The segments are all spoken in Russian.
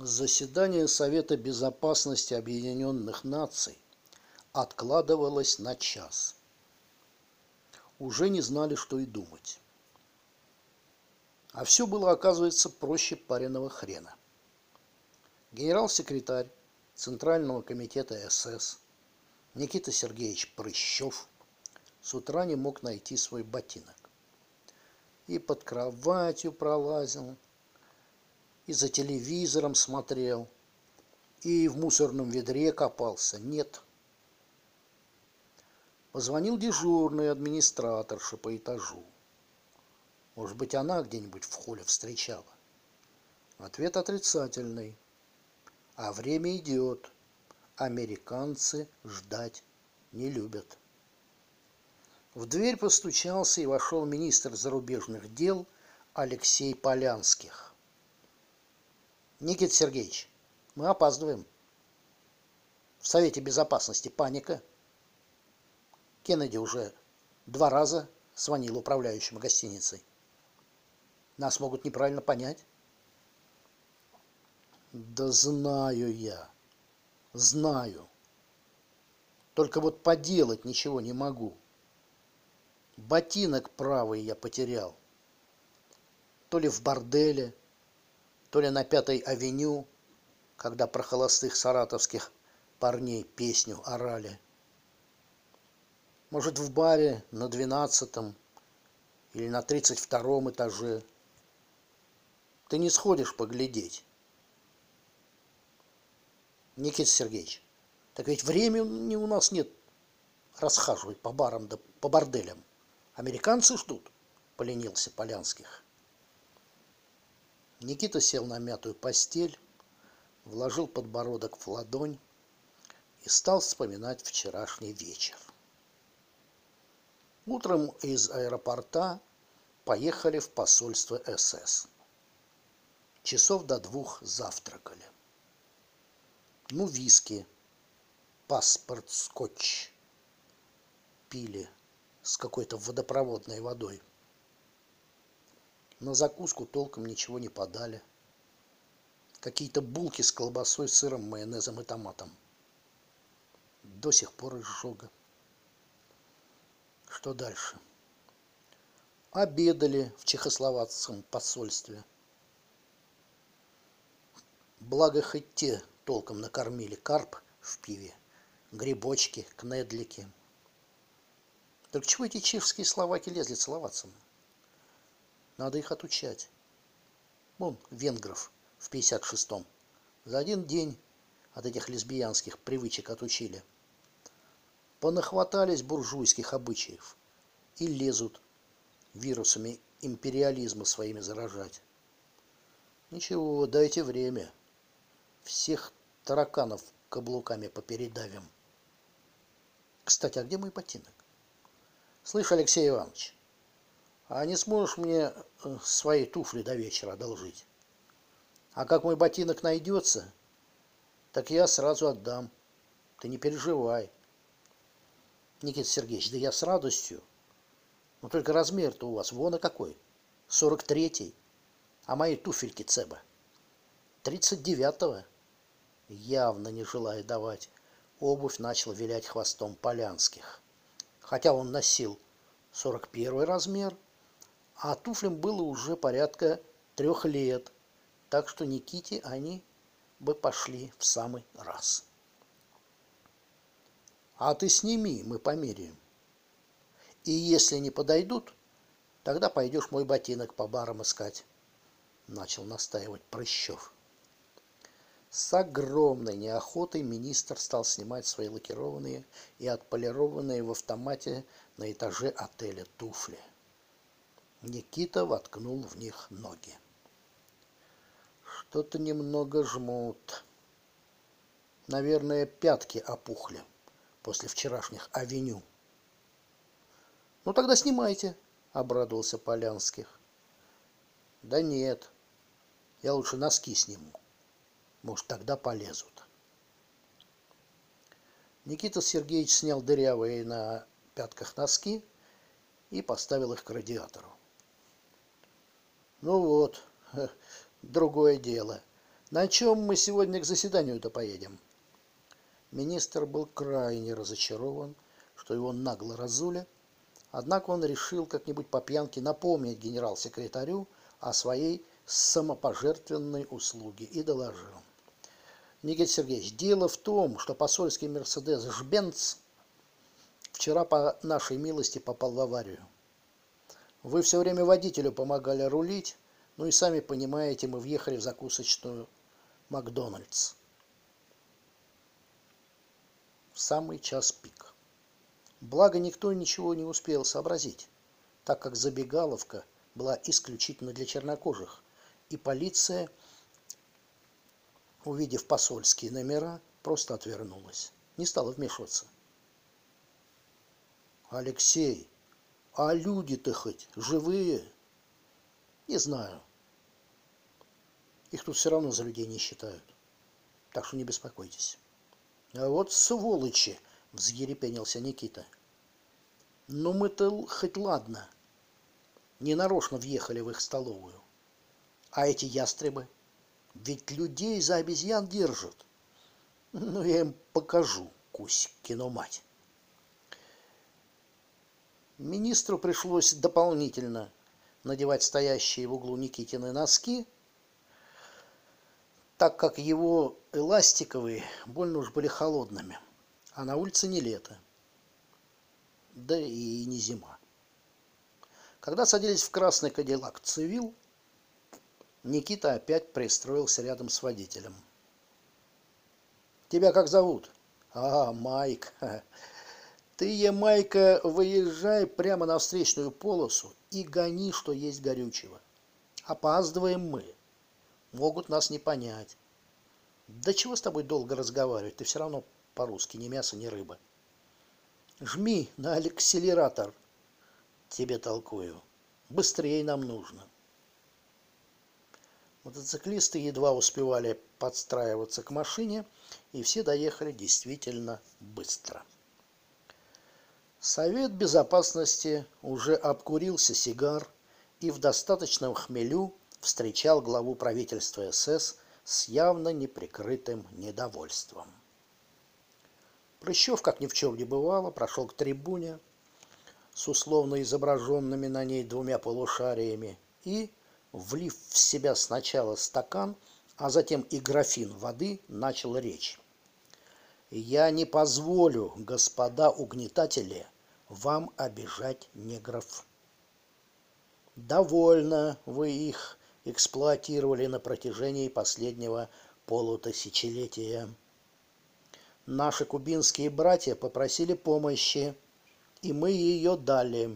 Заседание Совета Безопасности Объединенных Наций откладывалось на час. Уже не знали, что и думать. А все было, оказывается, проще пареного хрена. Генерал-секретарь Центрального комитета СС Никита Сергеевич Прыщев с утра не мог найти свой ботинок. И под кроватью пролазил, и за телевизором смотрел, и в мусорном ведре копался. Нет. Позвонил дежурный администраторша по этажу. Может быть, она где-нибудь в холле встречала. Ответ отрицательный. А время идет. Американцы ждать не любят. В дверь постучался и вошел министр зарубежных дел Алексей Полянских. Никита Сергеевич, мы опаздываем. В Совете Безопасности паника. Кеннеди уже 2 раза звонил управляющему гостиницей. Нас могут неправильно понять. Да знаю я. Знаю. Только вот поделать ничего не могу. Ботинок правый я потерял. То ли в борделе, то ли на 5-й авеню, когда про холостых саратовских парней песню орали. Может, в баре на 12-м или на 32-м этаже. Ты не сходишь поглядеть? Никита Сергеевич, так ведь времени у нас нет расхаживать по барам да по борделям. Американцы ждут, поленился Полянских. Никита сел на мятую постель, вложил подбородок в ладонь и стал вспоминать вчерашний вечер. Утром из аэропорта поехали в посольство СС. Часов до 2 завтракали. Ну, виски, паспорт, скотч пили с какой-то водопроводной водой. На закуску толком ничего не подали. Какие-то булки с колбасой, сыром, майонезом и томатом. До сих пор изжога. Что дальше? Обедали в чехословацком посольстве. Благо, хоть те толком накормили: карп в пиве, грибочки, кнедлики. Только чего эти чешские словаки лезли целоваться? Надо их отучать. Вон, венгров в 56-м. За один день от этих лесбиянских привычек отучили. Понахватались буржуйских обычаев и лезут вирусами империализма своими заражать. Ничего, дайте время. Всех тараканов каблуками попередавим. Кстати, а где мой ботинок? Слышь, Алексей Иванович, а не сможешь мне свои туфли до вечера одолжить? А как мой ботинок найдется, так я сразу отдам. Ты не переживай. Никита Сергеевич, да я с радостью. Но только размер-то у вас вон и какой. 43-й. А мои туфельки Цеба 39-го. Явно не желая давать обувь, начал вилять хвостом Полянских. Хотя он носил 41 размер, а туфлям было уже порядка 3 лет, так что Никите они бы пошли в самый раз. А ты сними, мы померяем. И если не подойдут, тогда пойдешь мой ботинок по барам искать, начал настаивать Прыщев. С огромной неохотой министр стал снимать свои лакированные и отполированные в автомате на этаже отеля туфли. Никита воткнул в них ноги. Что-то немного жмут. Наверное, пятки опухли после вчерашних авеню. Ну тогда снимайте, обрадовался Полянских. Да нет, я лучше носки сниму. Может, тогда полезут. Никита Сергеевич снял дырявые на пятках носки и поставил их к радиатору. Ну вот, другое дело. На чем мы сегодня к заседанию-то поедем? Министр был крайне разочарован, что его нагло разули, однако он решил как-нибудь по пьянке напомнить генерал-секретарю о своей самопожертвенной услуге и доложил. Никита Сергеевич, дело в том, что посольский Мерседес Жбенц вчера по нашей милости попал в аварию. Вы все время водителю помогали рулить, ну и сами понимаете, мы въехали в закусочную Макдональдс в самый час пик. Благо никто ничего не успел сообразить, так как забегаловка была исключительно для чернокожих, и полиция, увидев посольские номера, просто отвернулась, не стала вмешиваться. Алексей, а люди-то хоть живые? Не знаю. Их тут все равно за людей не считают. Так что не беспокойтесь. А вот сволочи, взъерепенился Никита. Ну мы-то хоть ладно. Ненарочно въехали в их столовую. А эти ястребы? Ведь людей за обезьян держат. Ну я им покажу, Кузькину мать. Министру пришлось дополнительно надевать стоящие в углу Никитины носки, так как его эластиковые больно уж были холодными, а на улице не лето, да и не зима. Когда садились в красный кадиллак Цивил, Никита опять пристроился рядом с водителем. «Тебя как зовут?» «А, Майк. Ты, Майка, выезжай прямо на встречную полосу и гони, что есть горючего. Опаздываем мы. Могут нас не понять. Да чего с тобой долго разговаривать? Ты все равно по-русски ни мясо, ни рыба. Жми на акселератор, тебе толкую. Быстрее нам нужно». Мотоциклисты едва успевали подстраиваться к машине, и все доехали действительно быстро. Совет Безопасности уже обкурился сигар и в достаточном хмелю встречал главу правительства СС с явно неприкрытым недовольством. Прыщев, как ни в чем не бывало, прошел к трибуне с условно изображенными на ней двумя полушариями и, влив в себя сначала стакан, а затем и графин воды, начал речь. «Я не позволю, господа угнетатели, вам обижать негров. Довольно вы их эксплуатировали на протяжении последнего полутысячелетия. Наши кубинские братья попросили помощи, и мы ее дали.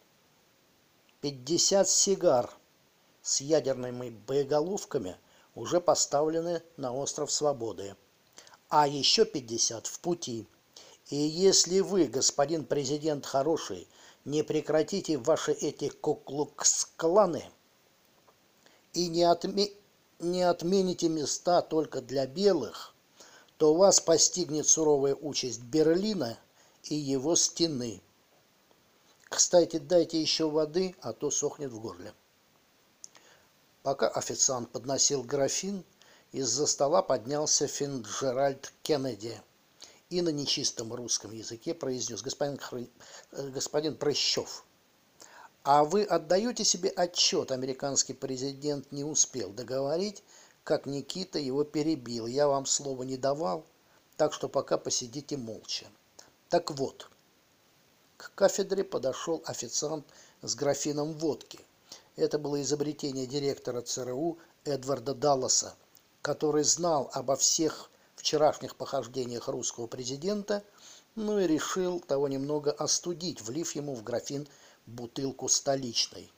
50 сигар с ядерными боеголовками уже поставлены на остров Свободы, а еще 50 в пути. И если вы, господин президент хороший, не прекратите ваши эти куклукс-кланы и не отмените места только для белых, то вас постигнет суровая участь Берлина и его стены. Кстати, дайте еще воды, а то сохнет в горле». Пока официант подносил графин, из-за стола поднялся Фицджеральд Кеннеди и на нечистом русском языке произнес: господин Прыщев, а вы отдаете себе отчет, американский президент не успел договорить, как Никита его перебил. Я вам слова не давал, так что пока посидите молча. Так вот, к кафедре подошел официант с графином водки. Это было изобретение директора ЦРУ Эдварда Далласа, который знал обо всех вчерашних похождениях русского президента, ну и решил того немного остудить, влив ему в графин бутылку столичной.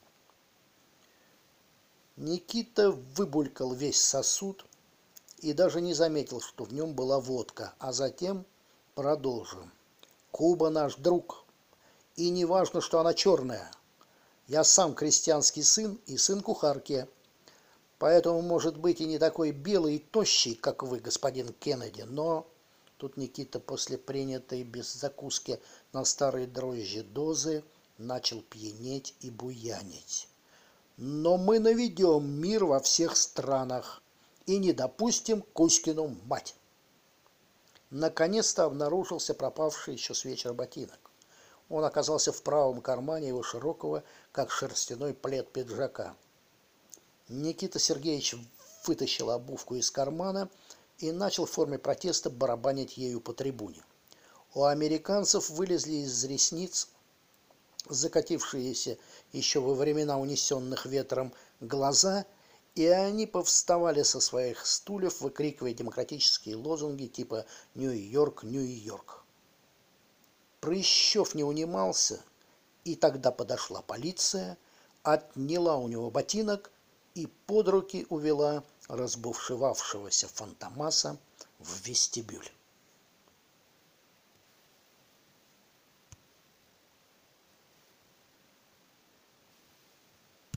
Никита выбулькал весь сосуд и даже не заметил, что в нем была водка, а затем продолжил. «Куба наш друг, и не важно, что она черная. Я сам крестьянский сын и сын кухарки, поэтому, может быть, и не такой белый и тощий, как вы, господин Кеннеди, но...» Тут Никита после принятой без закуски на старые дрожжи дозы начал пьянеть и буянить. «Но мы наведем мир во всех странах, и не допустим Кузькину мать. Наконец-то обнаружился пропавший еще с вечера ботинок. Он оказался в правом кармане его широкого, как шерстяной плед пиджака. Никита Сергеевич вытащил обувку из кармана и начал в форме протеста барабанить ею по трибуне. У американцев вылезли из ресниц закатившиеся еще во времена унесенных ветром глаза, и они повставали со своих стульев, выкрикивая демократические лозунги типа «Нью-Йорк, Нью-Йорк». Прыщев не унимался, и тогда подошла полиция, отняла у него ботинок и под руки увела разбушевавшегося Фантомаса в вестибюль.